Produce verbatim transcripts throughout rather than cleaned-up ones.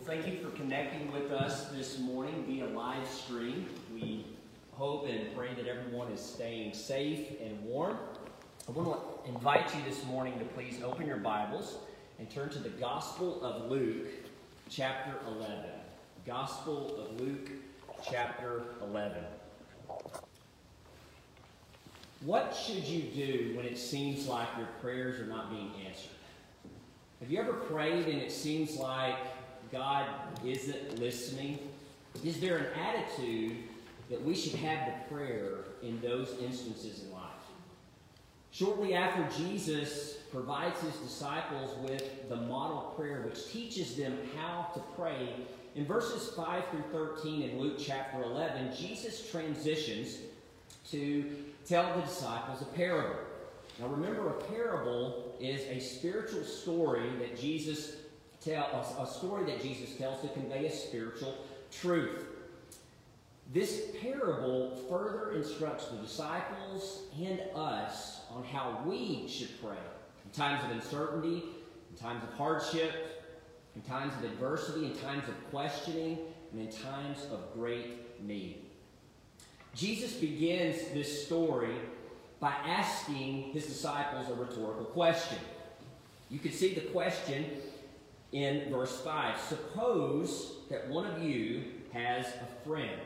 Thank you for connecting with us this morning via live stream. We hope and pray that everyone is staying safe and warm. I want to invite you this morning to please open your Bibles and turn to the Gospel of Luke, chapter eleven. Gospel of Luke, chapter eleven. What should you do when it seems like your prayers are not being answered? Have you ever prayed and it seems like God isn't listening? Is there an attitude that we should have to prayer in those instances in life? Shortly after Jesus provides his disciples with the model prayer, which teaches them how to pray, in verses five through thirteen in Luke chapter eleven, Jesus transitions to tell the disciples a parable. Now remember, a parable is a spiritual story that Jesus tell a, a story that Jesus tells to convey a spiritual truth. This parable further instructs the disciples and us on how we should pray in times of uncertainty, in times of hardship, in times of adversity, in times of questioning, and in times of great need. Jesus begins this story by asking his disciples a rhetorical question. You can see the question in verse five. Suppose that one of you has a friend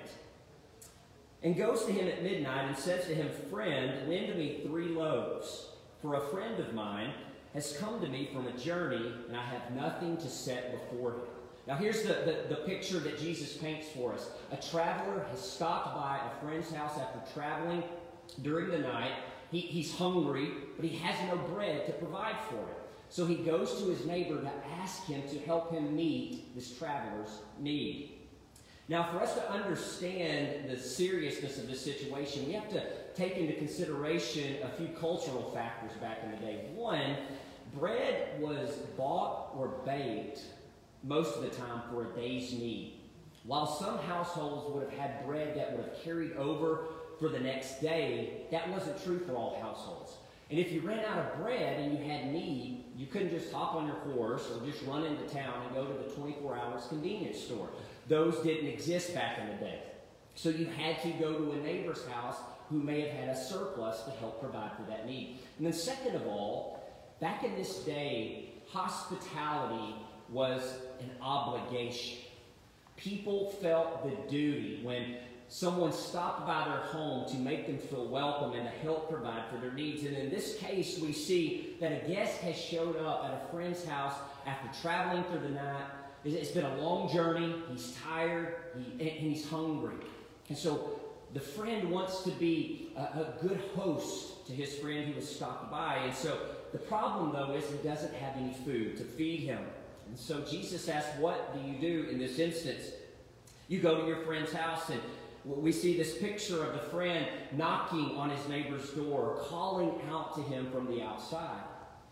and goes to him at midnight and says to him, "Friend, lend me three loaves, for a friend of mine has come to me from a journey, and I have nothing to set before him." Now here's the, the, the picture that Jesus paints for us. A traveler has stopped by a friend's house after traveling during the night. He, he's hungry, but he has no bread to provide for him. So he goes to his neighbor to ask him to help him meet this traveler's need. Now, for us to understand the seriousness of this situation, we have to take into consideration a few cultural factors back in the day. One, bread was bought or baked most of the time for a day's need. While some households would have had bread that would have carried over for the next day, that wasn't true for all households. And if you ran out of bread and you had need, you couldn't just hop on your horse or just run into town and go to the twenty-four hours convenience store. Those didn't exist back in the day. So you had to go to a neighbor's house who may have had a surplus to help provide for that need. And then second of all, back in this day, hospitality was an obligation. People felt the duty when someone stopped by their home to make them feel welcome and to help provide for their needs. And in this case, we see that a guest has showed up at a friend's house after traveling through the night. It's been a long journey. He's tired he, and he's hungry. And so the friend wants to be a, a good host to his friend who has stopped by. And so the problem, though, is he doesn't have any food to feed him. And so Jesus asks, what do you do in this instance? You go to your friend's house, and we see this picture of the friend knocking on his neighbor's door, calling out to him from the outside.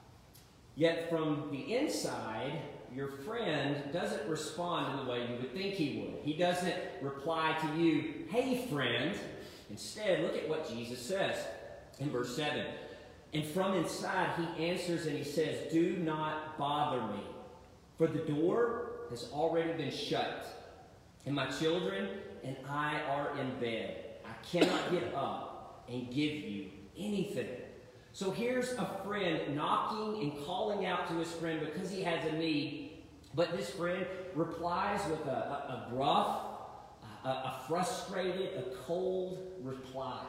Yet from the inside, your friend doesn't respond in the way you would think he would. He doesn't reply to you, "Hey, friend." Instead, look at what Jesus says in verse seven. And from inside, he answers and he says, "Do not bother me, for the door has already been shut, and my children and I are in bed. I cannot get up and give you anything." So here's a friend knocking and calling out to his friend because he has a need. But this friend replies with a, a, a gruff, a, a frustrated, a cold reply.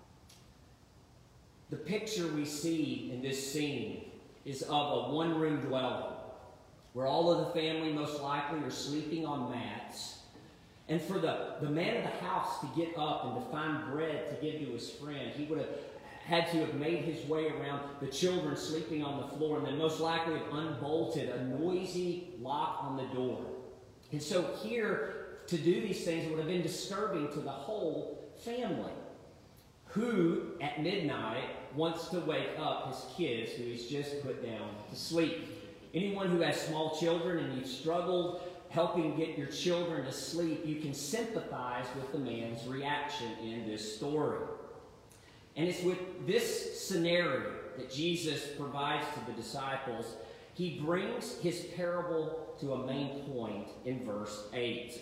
The picture we see in this scene is of a one-room dwelling where all of the family most likely are sleeping on mats. And for the, the man of the house to get up and to find bread to give to his friend, he would have had to have made his way around the children sleeping on the floor and then most likely have unbolted a noisy lock on the door. And so here, to do these things would have been disturbing to the whole family. Who, at midnight, wants to wake up his kids who he's just put down to sleep? Anyone who has small children and you've struggled helping get your children to sleep, you can sympathize with the man's reaction in this story. And it's with this scenario that Jesus provides to the disciples he brings his parable to a main point in verse eight.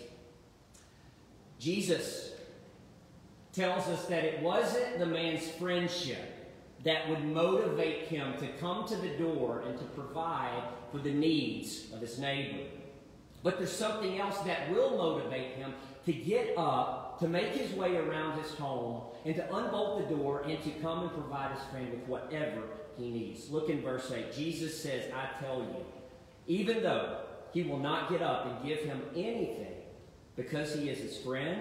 Jesus tells us that it wasn't the man's friendship that would motivate him to come to the door and to provide for the needs of his neighbor. But there's something else that will motivate him to get up, to make his way around his home, and to unbolt the door and to come and provide his friend with whatever he needs. Look in verse eight. Jesus says, I tell you, even though he will not get up and give him anything because he is his friend,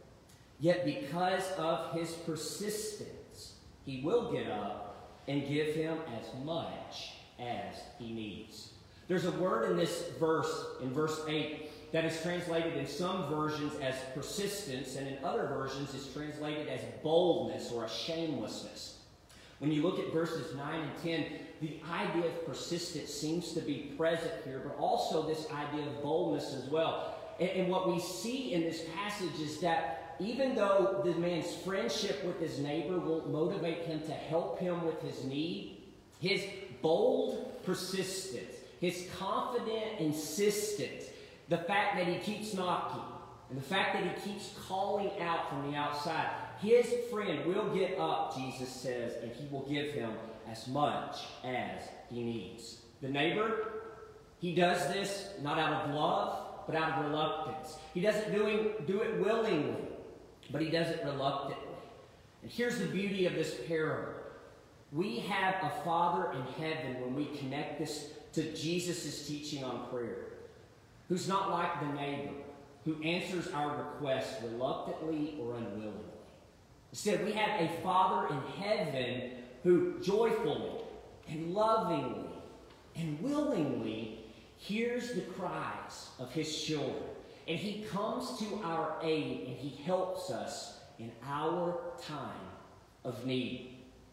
yet because of his persistence, he will get up and give him as much as he needs. There's a word in this verse, in verse eight, that is translated in some versions as persistence, and in other versions is translated as boldness or a shamelessness. When you look at verses nine and ten, the idea of persistence seems to be present here, but also this idea of boldness as well. And, and what we see in this passage is that even though the man's friendship with his neighbor will motivate him to help him with his need, his bold persistence, his confident insistence, the fact that he keeps knocking, and the fact that he keeps calling out from the outside, his friend will get up, Jesus says, and he will give him as much as he needs. The neighbor, he does this not out of love, but out of reluctance. He doesn't do, do it willingly, but he does it reluctantly. And here's the beauty of this parable. We have a Father in heaven when we connect this to Jesus' teaching on prayer, who's not like the neighbor, who answers our requests reluctantly or unwillingly. Instead, we have a Father in heaven who joyfully and lovingly and willingly hears the cries of his children. And he comes to our aid and he helps us in our time of need.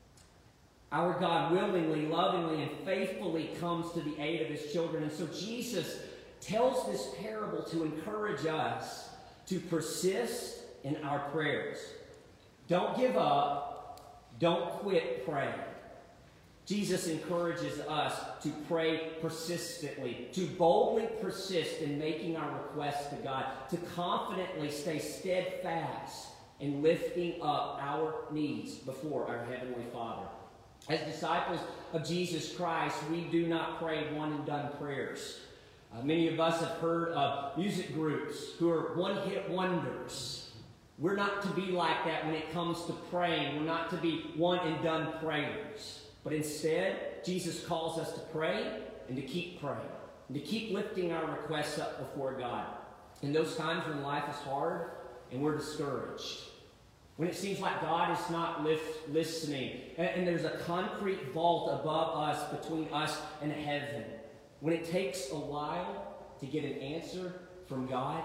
Our God willingly, lovingly, and faithfully comes to the aid of his children. And so Jesus tells this parable to encourage us to persist in our prayers. Don't give up. Don't quit praying. Jesus encourages us to pray persistently, to boldly persist in making our requests to God, to confidently stay steadfast in lifting up our needs before our Heavenly Father. As disciples of Jesus Christ, we do not pray one-and-done prayers. Uh, many of us have heard of music groups who are one-hit wonders. We're not to be like that when it comes to praying. We're not to be one-and-done prayers. But instead, Jesus calls us to pray and to keep praying, and to keep lifting our requests up before God. In those times when life is hard and we're discouraged, when it seems like God is not lift, listening, and, and there's a concrete vault above us, between us and heaven, when it takes a while to get an answer from God,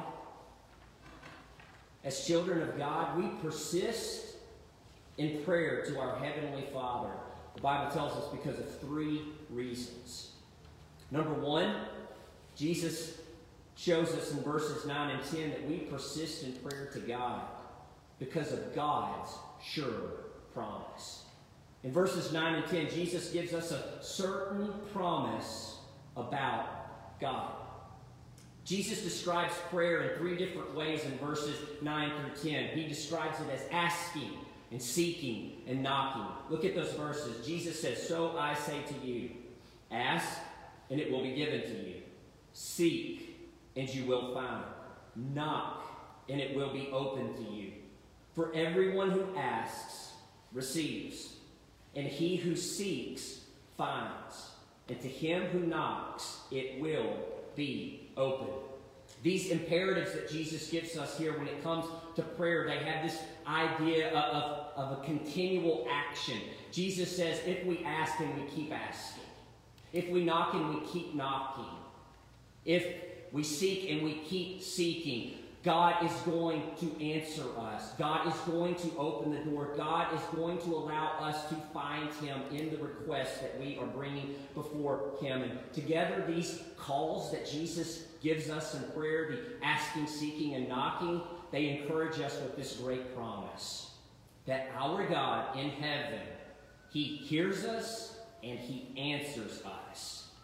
as children of God, we persist in prayer to our Heavenly Father. The Bible tells us because of three reasons. Number one, Jesus shows us in verses nine and ten that we persist in prayer to God because of God's sure promise. In verses nine and ten, Jesus gives us a certain promise about God. Jesus describes prayer in three different ways in verses nine through ten. He describes it as asking and seeking and knocking. Look at those verses. Jesus says, "So I say to you, ask, and it will be given to you. Seek, and you will find. Knock, and it will be opened to you. For everyone who asks receives, and he who seeks finds, and to him who knocks it will be opened." These imperatives that Jesus gives us here when it comes to prayer, they have this idea of, of a continual action. Jesus says if we ask and we keep asking, if we knock and we keep knocking, if we seek and we keep seeking, God is going to answer us. God is going to open the door. God is going to allow us to find him in the requests that we are bringing before him. And together, these calls that Jesus gives us in prayer, the asking, seeking, and knocking, they encourage us with this great promise that our God in heaven, he hears us and he answers us.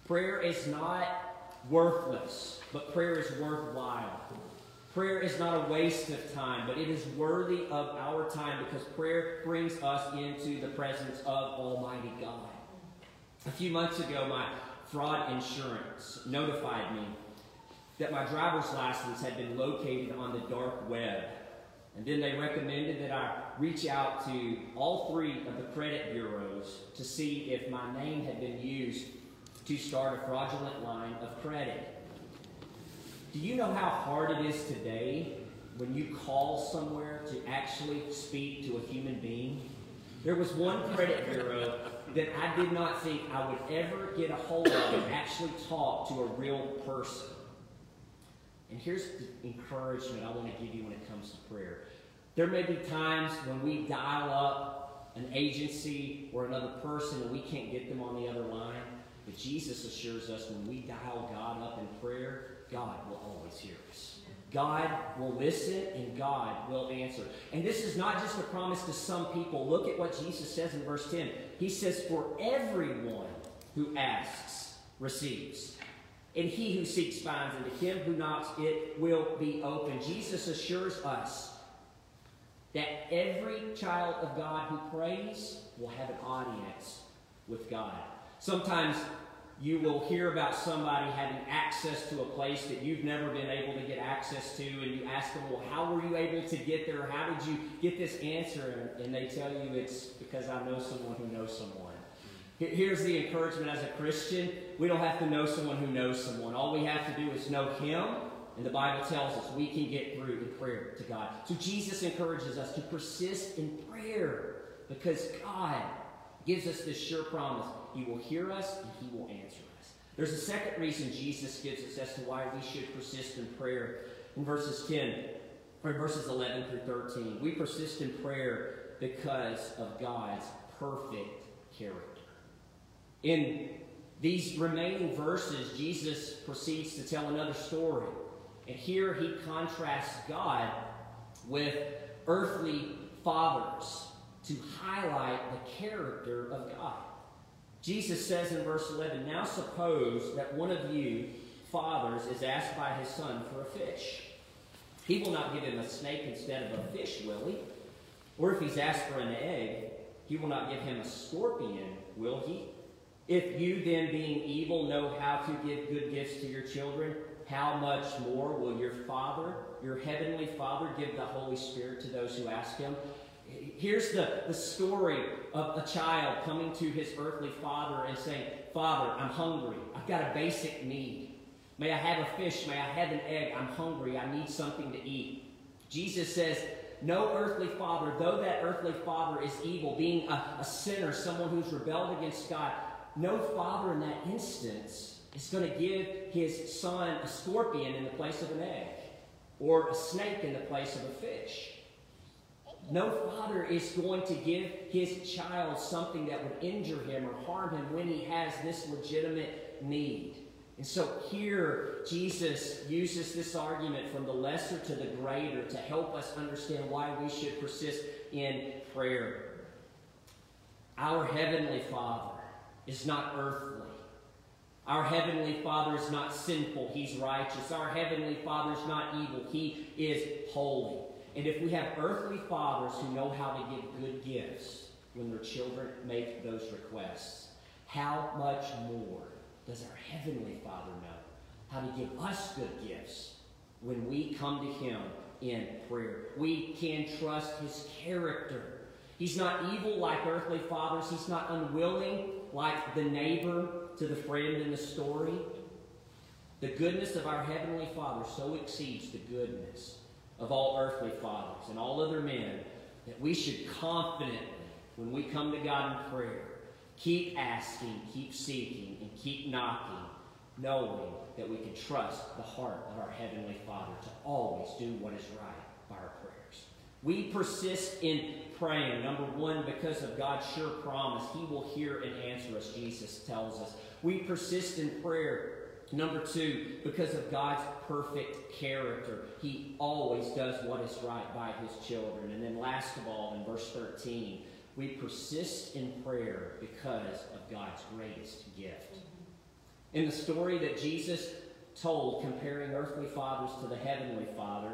Prayer is not worthless, but prayer is worthwhile. Prayer is not a waste of time, but it is worthy of our time because prayer brings us into the presence of Almighty God. A few months ago, my fraud insurance notified me that my driver's license had been located on the dark web. And then they recommended that I reach out to all three of the credit bureaus to see if my name had been used to start a fraudulent line of credit. Do you know how hard it is today when you call somewhere to actually speak to a human being? There was one credit bureau that I did not think I would ever get a hold of and actually talk to a real person. And here's the encouragement I want to give you when it comes to prayer. There may be times when we dial up an agency or another person and we can't get them on the other line. But Jesus assures us when we dial God up in prayer, God will always hear us. God will listen and God will answer. And this is not just a promise to some people. Look at what Jesus says in verse ten. He says, for everyone who asks receives. And he who seeks finds, and to him who knocks it will be open. Jesus assures us that every child of God who prays will have an audience with God. Sometimes you will hear about somebody having access to a place that you've never been able to get access to, and you ask them, well, how were you able to get there? How did you get this answer? And they tell you it's because I know someone who knows someone. Here's the encouragement as a Christian. We don't have to know someone who knows someone. All we have to do is know Him, and the Bible tells us we can get through in prayer to God. So Jesus encourages us to persist in prayer because God gives us this sure promise. He will hear us and He will answer us. There's a second reason Jesus gives us as to why we should persist in prayer. In verses ten, or verses eleven through thirteen, we persist in prayer because of God's perfect character. In these remaining verses, Jesus proceeds to tell another story. And here he contrasts God with earthly fathers to highlight the character of God. Jesus says in verse eleven, now suppose that one of you fathers is asked by his son for a fish. He will not give him a snake instead of a fish, will he? Or if he's asked for an egg, he will not give him a scorpion, will he? If you then, being evil, know how to give good gifts to your children, how much more will your Father, your heavenly Father, give the Holy Spirit to those who ask Him? Here's the, the story of a child coming to his earthly father and saying, Father, I'm hungry. I've got a basic need. May I have a fish? May I have an egg? I'm hungry. I need something to eat. Jesus says, no earthly father, though that earthly father is evil, being a, a sinner, someone who's rebelled against God, no father in that instance is going to give his son a scorpion in the place of an egg or a snake in the place of a fish. No father is going to give his child something that would injure him or harm him when he has this legitimate need. And so here, Jesus uses this argument from the lesser to the greater to help us understand why we should persist in prayer. Our Heavenly Father is not earthly. Our Heavenly Father is not sinful. He's righteous. Our Heavenly Father is not evil. He is holy. And if we have earthly fathers who know how to give good gifts when their children make those requests, how much more does our Heavenly Father know how to give us good gifts when we come to Him in prayer? We can trust His character. He's not evil like earthly fathers. He's not unwilling like the neighbor to the friend in the story. The goodness of our Heavenly Father so exceeds the goodness of all earthly fathers and all other men that we should confidently, when we come to God in prayer, keep asking, keep seeking, and keep knocking, knowing that we can trust the heart of our Heavenly Father to always do what is right by our prayers. We persist in praying, number one, because of God's sure promise. He will hear and answer us, Jesus tells us. We persist in prayer, number two, because of God's perfect character. He always does what is right by His children. And then last of all, in verse thirteen, we persist in prayer because of God's greatest gift. In the story that Jesus told comparing earthly fathers to the heavenly Father,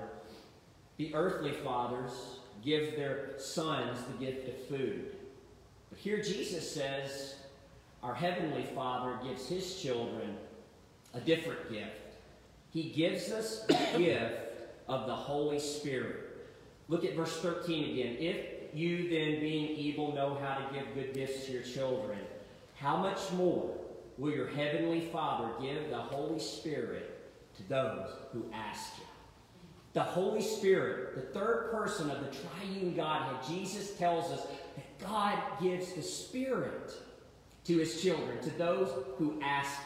the earthly fathers give their sons the gift of food. But here Jesus says our heavenly Father gives his children a different gift. He gives us the gift of the Holy Spirit. Look at verse thirteen again. If you then, being evil, know how to give good gifts to your children, how much more will your heavenly Father give the Holy Spirit to those who ask him? The Holy Spirit, the third person of the triune Godhead, Jesus tells us that God gives the Spirit to his children, to those who ask him.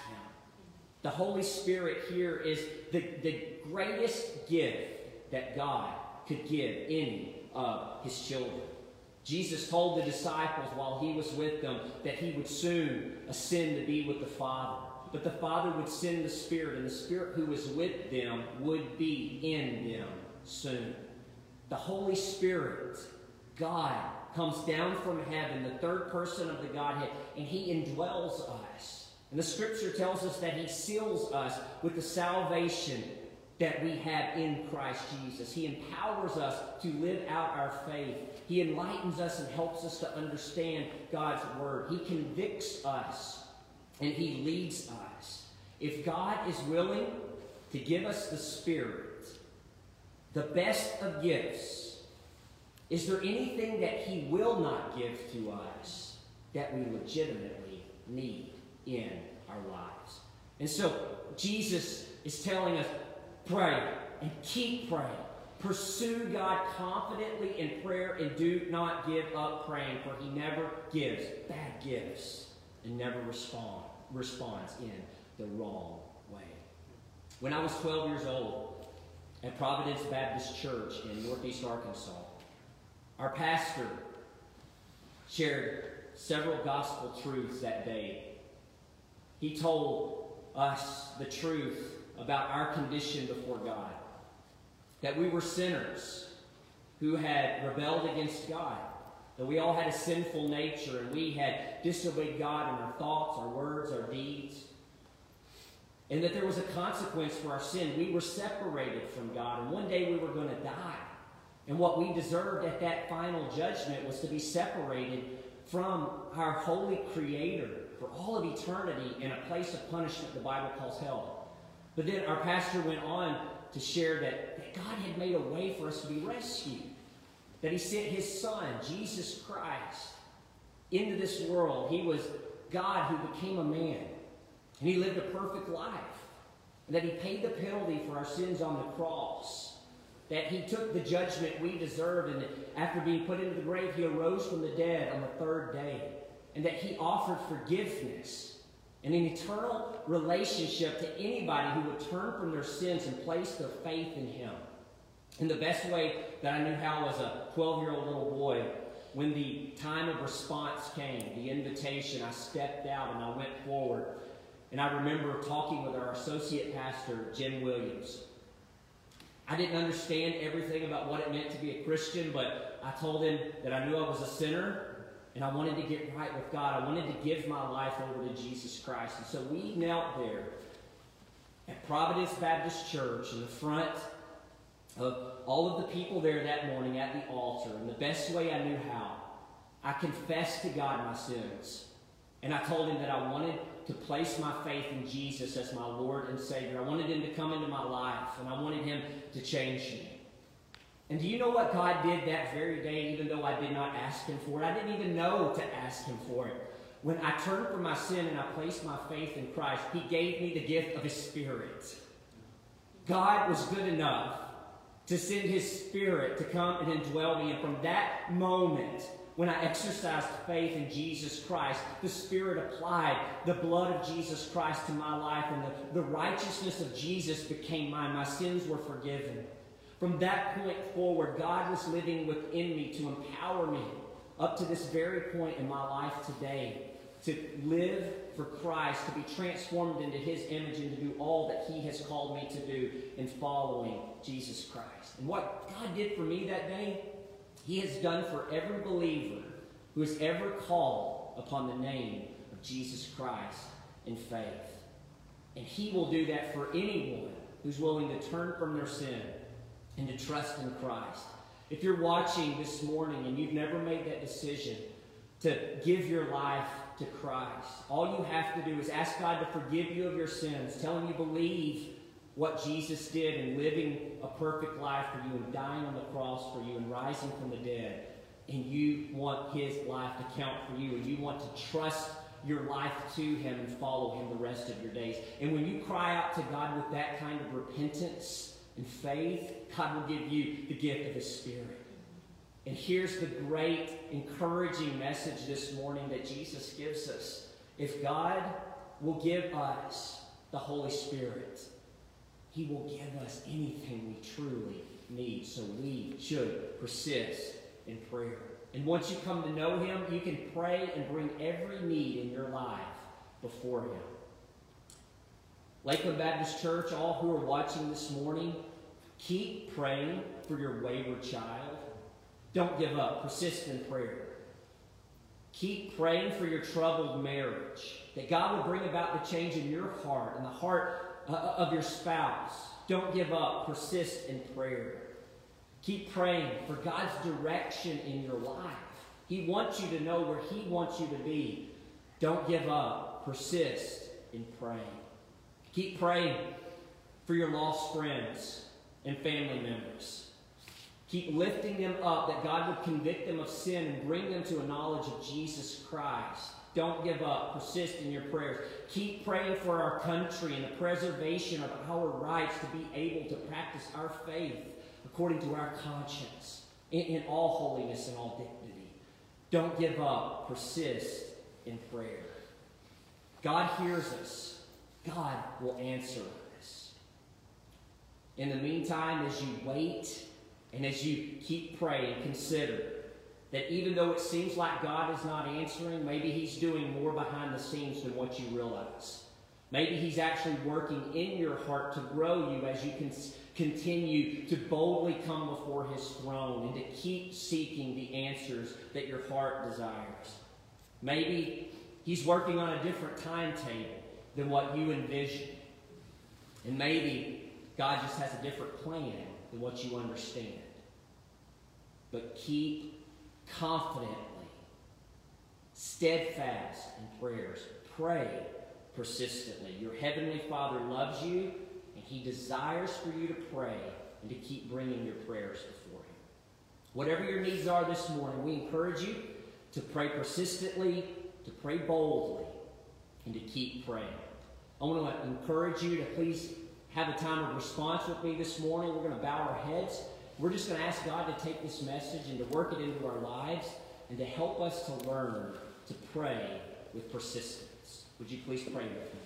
The Holy Spirit here is the, the greatest gift that God could give any of his children. Jesus told the disciples while he was with them that he would soon ascend to be with the Father. But the Father would send the Spirit, and the Spirit who was with them would be in them soon. The Holy Spirit, God, comes down from heaven, the third person of the Godhead, and he indwells us. And the Scripture tells us that he seals us with the salvation that we have in Christ Jesus. He empowers us to live out our faith. He enlightens us and helps us to understand God's Word. He convicts us and he leads us. If God is willing to give us the Spirit, the best of gifts, is there anything that he will not give to us that we legitimately need in our lives? And so Jesus is telling us, pray and keep praying. Pursue God confidently in prayer and do not give up praying, for he never gives bad gifts and never respond, responds in the wrong way. When I was twelve years old at Providence Baptist Church in Northeast Arkansas, our pastor shared several gospel truths that day. He told us the truth about our condition before God, that we were sinners who had rebelled against God, that we all had a sinful nature and we had disobeyed God in our thoughts, our words, our deeds, and that there was a consequence for our sin. We were separated from God, and one day we were going to die. And what we deserved at that final judgment was to be separated from our holy Creator for all of eternity in a place of punishment the Bible calls hell. But then our pastor went on to share that, that God had made a way for us to be rescued. That he sent his Son, Jesus Christ, into this world. He was God who became a man. And he lived a perfect life. And that he paid the penalty for our sins on the cross. That he took the judgment we deserved. And that after being put into the grave, he arose from the dead on the third day. And that he offered forgiveness and an eternal relationship to anybody who would turn from their sins and place their faith in him. And the best way that I knew how as a twelve-year-old little boy, when the time of response came, the invitation, I stepped out and I went forward. And I remember talking with our associate pastor, Jim Williams. I didn't understand everything about what it meant to be a Christian, but I told him that I knew I was a sinner. And I wanted to get right with God. I wanted to give my life over to Jesus Christ. And so we knelt there at Providence Baptist Church in the front of all of the people there that morning at the altar. And the best way I knew how, I confessed to God my sins. And I told him that I wanted to place my faith in Jesus as my Lord and Savior. I wanted him to come into my life. And I wanted him to change me. And do you know what God did that very day, even though I did not ask him for it? I didn't even know to ask him for it. When I turned from my sin and I placed my faith in Christ, he gave me the gift of his Spirit. God was good enough to send his Spirit to come and indwell me. And from that moment, when I exercised faith in Jesus Christ, the Spirit applied the blood of Jesus Christ to my life, and the, the righteousness of Jesus became mine. My sins were forgiven. From that point forward, God was living within me to empower me up to this very point in my life today to live for Christ, to be transformed into his image, and to do all that he has called me to do in following Jesus Christ. And what God did for me that day, he has done for every believer who has ever called upon the name of Jesus Christ in faith. And he will do that for anyone who's willing to turn from their sin and to trust in Christ. If you're watching this morning and you've never made that decision to give your life to Christ, all you have to do is ask God to forgive you of your sins, tell him you believe what Jesus did in living a perfect life for you and dying on the cross for you and rising from the dead, and you want his life to count for you, and you want to trust your life to him and follow him the rest of your days. And when you cry out to God with that kind of repentance and faith, God will give you the gift of his Spirit. And here's the great encouraging message this morning that Jesus gives us. If God will give us the Holy Spirit, he will give us anything we truly need. So we should persist in prayer. And once you come to know him, you can pray and bring every need in your life before him. Lakeland Baptist Church, all who are watching this morning, keep praying for your wayward child. Don't give up. Persist in prayer. Keep praying for your troubled marriage, that God will bring about the change in your heart and the heart uh, of your spouse. Don't give up. Persist in prayer. Keep praying for God's direction in your life. He wants you to know where he wants you to be. Don't give up. Persist in praying. Keep praying for your lost friends and family members. Keep lifting them up, that God would convict them of sin and bring them to a knowledge of Jesus Christ. Don't give up. Persist in your prayers. Keep praying for our country and the preservation of our rights to be able to practice our faith according to our conscience, in, in all holiness and all dignity. Don't give up. Persist in prayer. God hears us. God will answer us. In the meantime, as you wait and as you keep praying, consider that even though it seems like God is not answering, maybe he's doing more behind the scenes than what you realize. Maybe he's actually working in your heart to grow you as you can continue to boldly come before his throne and to keep seeking the answers that your heart desires. Maybe he's working on a different timetable than what you envision. And maybe God just has a different plan than what you understand. But keep confidently, steadfast in prayers. Pray persistently. Your Heavenly Father loves you, and he desires for you to pray and to keep bringing your prayers before him. Whatever your needs are this morning, we encourage you to pray persistently, to pray boldly, and to keep praying. I want to encourage you to please have a time of response with me this morning. We're going to bow our heads. We're just going to ask God to take this message and to work it into our lives and to help us to learn to pray with persistence. Would you please pray with me?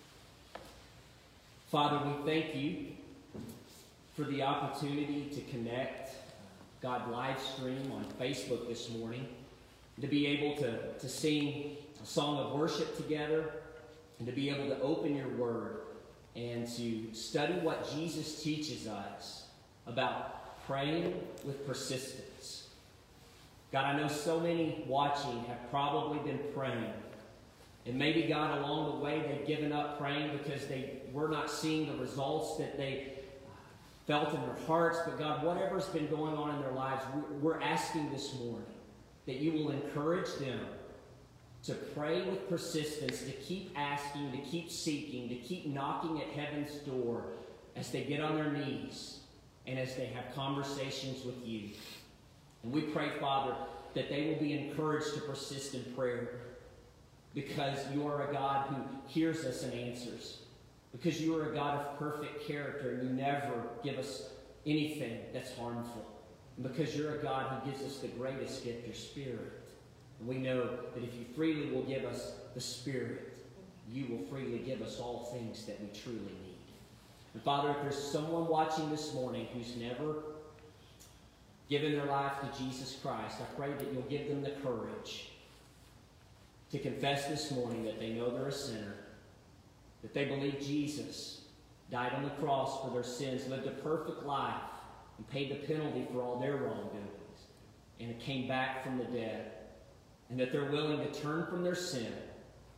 Father, we thank you for the opportunity to connect God live stream on Facebook this morning, to be able to, to sing a song of worship together, and to be able to open your word and to study what Jesus teaches us about praying with persistence. God, I know so many watching have probably been praying. And maybe, God, along the way they've given up praying because they were not seeing the results that they felt in their hearts. But God, whatever's been going on in their lives, we're asking this morning that you will encourage them to pray with persistence, to keep asking, to keep seeking, to keep knocking at heaven's door as they get on their knees and as they have conversations with you. And we pray, Father, that they will be encouraged to persist in prayer, because you are a God who hears us and answers, because you are a God of perfect character and you never give us anything that's harmful, and because you're a God who gives us the greatest gift, your Spirit. And we know that if you freely will give us the Spirit, you will freely give us all things that we truly need. And Father, if there's someone watching this morning who's never given their life to Jesus Christ, I pray that you'll give them the courage to confess this morning that they know they're a sinner, that they believe Jesus died on the cross for their sins, lived a perfect life, and paid the penalty for all their wrongdoings, and came back from the dead, and that they're willing to turn from their sin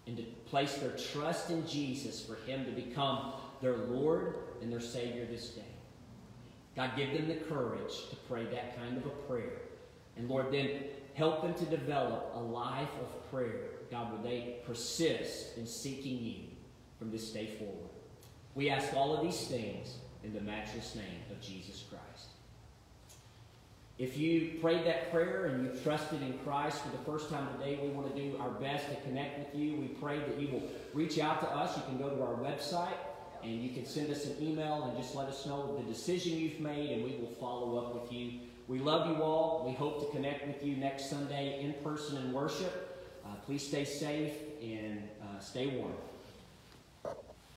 and to place their trust in Jesus for Him to become their Lord and their Savior this day. God, give them the courage to pray that kind of a prayer. And Lord, then help them to develop a life of prayer. God, would they persist in seeking You from this day forward? We ask all of these things in the matchless name of Jesus Christ. If you prayed that prayer and you trusted in Christ for the first time today, we want to do our best to connect with you. We pray that you will reach out to us. You can go to our website and you can send us an email and just let us know the decision you've made, and we will follow up with you. We love you all. We hope to connect with you next Sunday in person in worship. Uh, please stay safe and uh, stay warm.